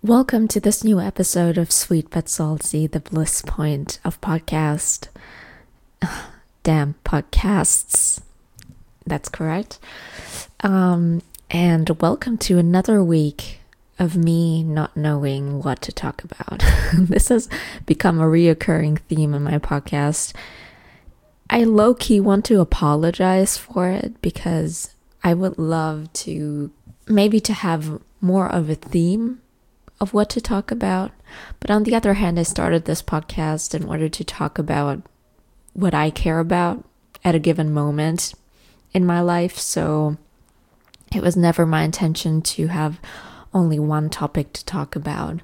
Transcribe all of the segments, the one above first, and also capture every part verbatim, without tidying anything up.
Welcome to this new episode of Sweet But Salty, the bliss point of podcast. Damn, podcasts. That's correct. Um, and welcome to another week of me not knowing what to talk about. This has become a reoccurring theme in my podcast. I low-key want to apologize for it because I would love to maybe to have more of a theme of what to talk about. But on the other hand, I started this podcast in order to talk about what I care about at a given moment in my life. So it was never my intention to have only one topic to talk about.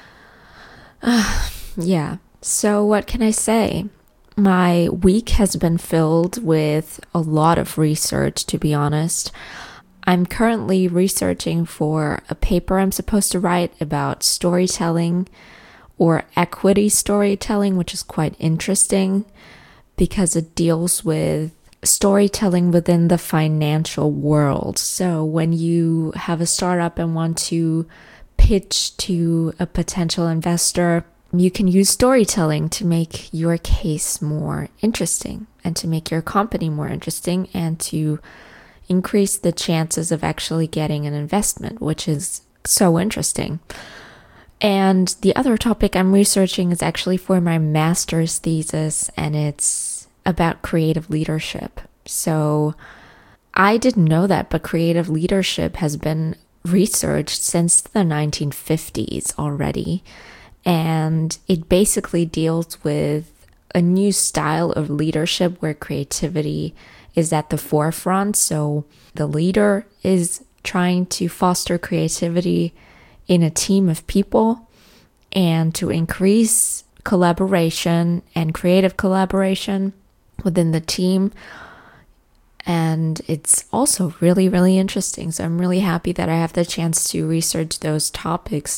Uh, yeah. So what can I say? My week has been filled with a lot of research, to be honest. I'm currently researching for a paper I'm supposed to write about storytelling or equity storytelling, which is quite interesting because it deals with storytelling within the financial world. So when you have a startup and want to pitch to a potential investor, you can use storytelling to make your case more interesting and to make your company more interesting and to increase the chances of actually getting an investment, which is so interesting. And the other topic I'm researching is actually for my master's thesis, and it's about creative leadership. So I didn't know that, but creative leadership has been researched since the nineteen fifties already. And it basically deals with a new style of leadership where creativity is at the forefront. So the leader is trying to foster creativity in a team of people and to increase collaboration and creative collaboration within the team. And it's also really, really interesting. So I'm really happy that I have the chance to research those topics.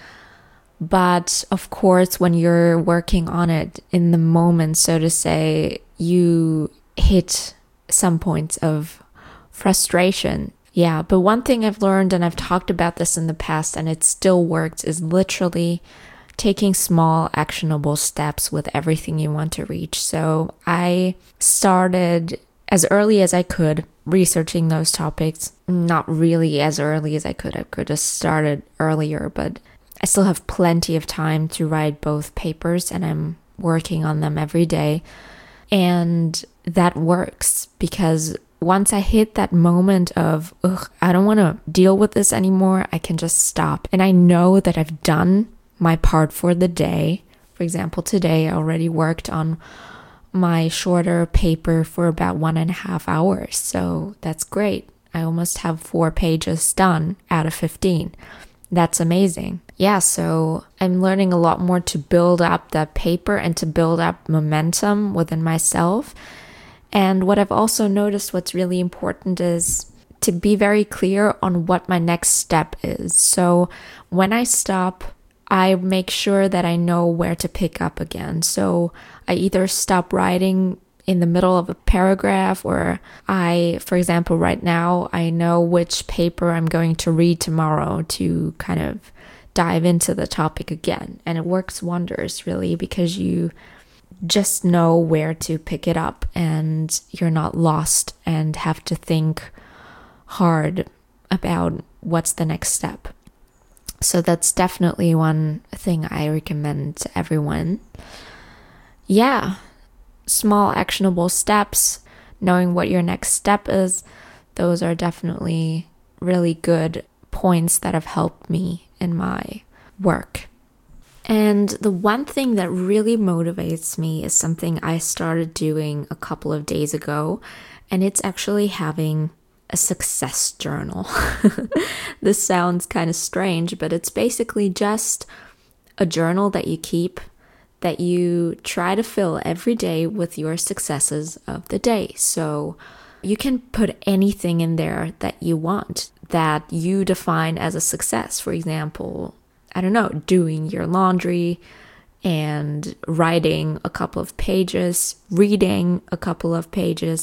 But of course, when you're working on it in the moment, so to say, you hit some points of frustration. Yeah, but one thing I've learned, and I've talked about this in the past, and it still works, is literally taking small actionable steps with everything you want to reach. So I started as early as I could researching those topics. Not really as early as I could. I could have started earlier, but I still have plenty of time to write both papers, and I'm working on them every day. And that works because once I hit that moment of, ugh, I don't want to deal with this anymore, I can just stop. And I know that I've done my part for the day. For example, today I already worked on my shorter paper for about one and a half hours. So that's great. I almost have four pages done out of fifteen. That's amazing. Yeah, so I'm learning a lot more to build up that paper and to build up momentum within myself. And what I've also noticed, what's really important is to be very clear on what my next step is. So when I stop, I make sure that I know where to pick up again. So I either stop writing in the middle of a paragraph, or I, for example, right now, I know which paper I'm going to read tomorrow to kind of dive into the topic again. And it works wonders, really, because you just know where to pick it up and you're not lost and have to think hard about what's the next step. So that's definitely one thing I recommend to everyone. Yeah. Small actionable steps, knowing what your next step is, those are definitely really good points that have helped me in my work. And the one thing that really motivates me is something I started doing a couple of days ago, and it's actually having a success journal. This sounds kind of strange, but it's basically just a journal that you keep that you try to fill every day with your successes of the day. So you can put anything in there that you want, that you define as a success. For example, I don't know, doing your laundry and writing a couple of pages, reading a couple of pages,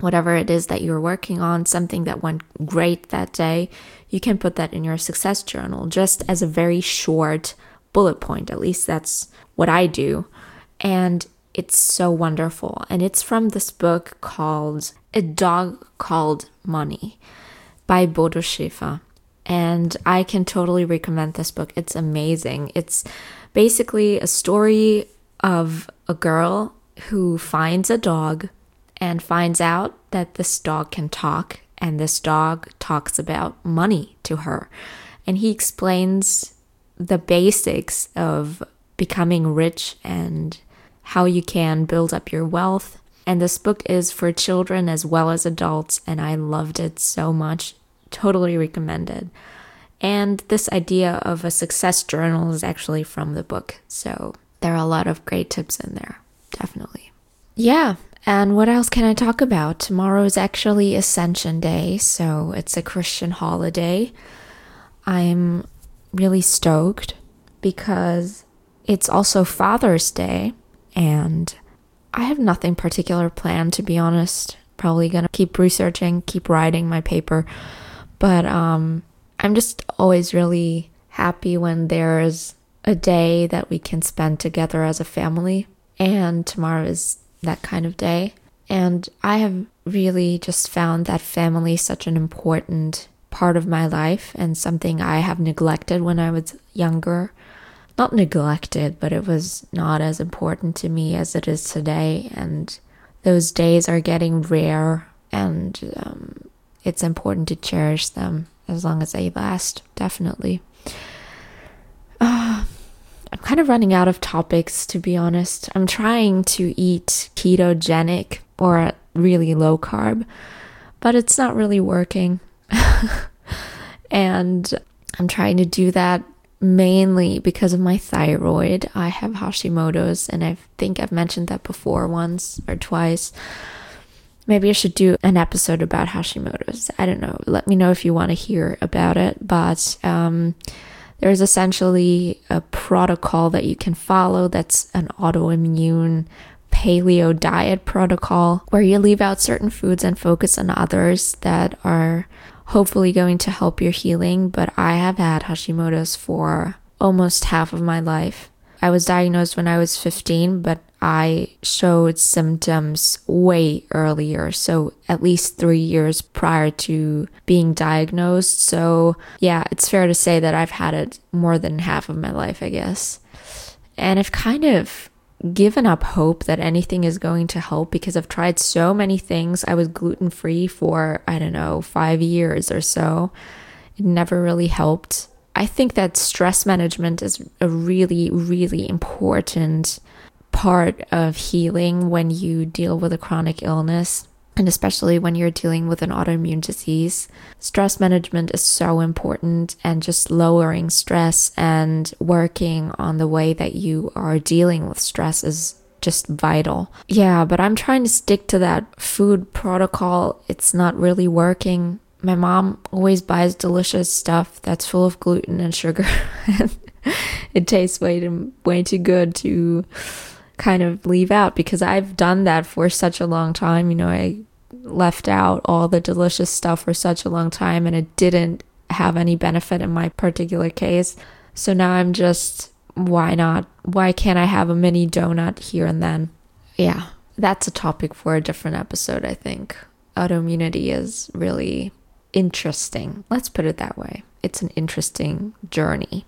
whatever it is that you're working on, something that went great that day, you can put that in your success journal just as a very short bullet point. At least that's what I do. And it's so wonderful. And it's from this book called A Dog Called Money by Bodo Schäfer. And I can totally recommend this book. It's amazing. It's basically a story of a girl who finds a dog and finds out that this dog can talk, and this dog talks about money to her. And he explains the basics of becoming rich and how you can build up your wealth. And this book is for children as well as adults, and I loved it so much. Totally recommended. And this idea of a success journal is actually from the book. So there are a lot of great tips in there. Definitely. Yeah. And what else can I talk about? Tomorrow is actually Ascension Day, so it's a Christian holiday. I'm really stoked because it's also Father's Day, and I have nothing particular planned, to be honest. Probably gonna keep researching, keep writing my paper, but um, I'm just always really happy when there's a day that we can spend together as a family, and tomorrow is that kind of day. And I have really just found that family such an important part of my life and something I have neglected when I was younger. Not neglected, but it was not as important to me as it is today. And those days are getting rare, and um, it's important to cherish them as long as they last, definitely. Uh, I'm kind of running out of topics, to be honest. I'm trying to eat ketogenic or really low carb, but it's not really working. And I'm trying to do that mainly because of my thyroid. I have Hashimoto's, and I think I've mentioned that before once or twice. Maybe I should do an episode about Hashimoto's. I don't know. Let me know if you want to hear about it. But um, there's essentially a protocol that you can follow that's an autoimmune paleo diet protocol where you leave out certain foods and focus on others that are hopefully going to help your healing. But I have had Hashimoto's for almost half of my life. I was diagnosed when I was fifteen, but I showed symptoms way earlier, so at least three years prior to being diagnosed. So yeah, it's fair to say that I've had it more than half of my life, I guess. And I've kind of given up hope that anything is going to help because I've tried so many things. I was gluten-free for, I don't know, five years or so. It never really helped. I think that stress management is a really, really important part of healing when you deal with a chronic illness, and especially when you're dealing with an autoimmune disease. Stress management is so important, and just lowering stress and working on the way that you are dealing with stress is just vital. Yeah, but I'm trying to stick to that food protocol. It's not really working. My mom always buys delicious stuff that's full of gluten and sugar. It tastes way too, way too good to kind of leave out, because I've done that for such a long time. You know, I left out all the delicious stuff for such a long time, and it didn't have any benefit in my particular case. So now I'm just, why not? Why can't I have a mini donut here and then? Yeah, that's a topic for a different episode, I think. Autoimmunity is really interesting. Let's put it that way. It's an interesting journey,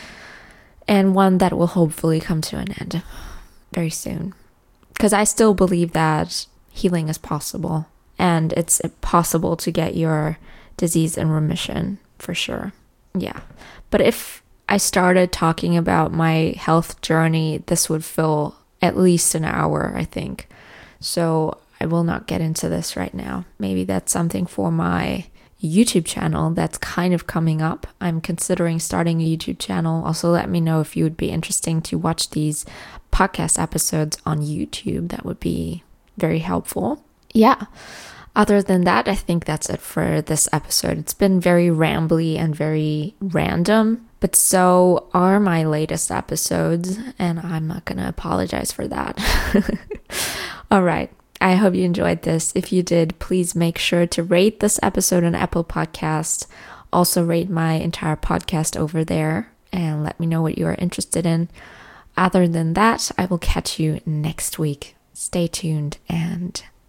and one that will hopefully come to an end very soon. Because I still believe that healing is possible, and it's possible to get your disease in remission for sure. Yeah. But if I started talking about my health journey, this would fill at least an hour, I think. So I will not get into this right now. Maybe that's something for my YouTube channel that's kind of coming up. I'm considering starting a YouTube channel. Also, let me know if you would be interested to watch these podcast episodes on YouTube. That would be very helpful. Yeah. Other than that, I think that's it for this episode. It's been very rambly and very random, but so are my latest episodes, and I'm not going to apologize for that. All right. I hope you enjoyed this. If you did, please make sure to rate this episode on Apple Podcasts. Also rate my entire podcast over there and let me know what you are interested in. Other than that, I will catch you next week. Stay tuned and